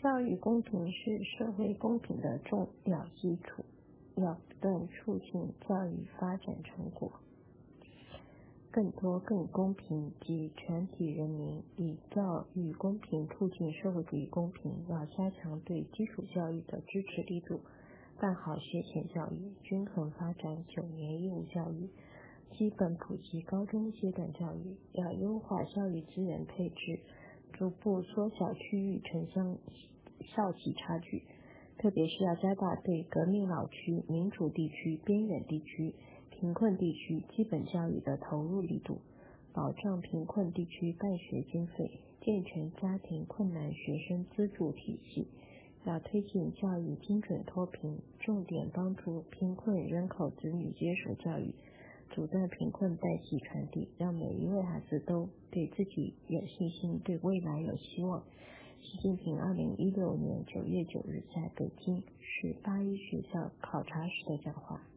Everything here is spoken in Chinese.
教育公平是社会公平的重要基础，要不断促进教育发展成果。更多更公平及全体人民以教育公平促进社会主义公平，要加强对基础教育的支持力度，办好学前教育，均衡发展9年义务教育，基本普及高中阶段教育，要优化教育资源配置，逐步缩小区域城乡校级差距，特别是要加大对革命老区、民主地区、边远地区、贫困地区基本教育的投入力度，保障贫困地区办学经费，健全家庭困难学生资助体系，要推进教育精准脱贫，重点帮助贫困人口子女接受教育，阻断贫困代际传递，让每一位孩子都对自己有信心，对未来有希望。习近平2016年9月9日在北京市8一学校考察时的讲话。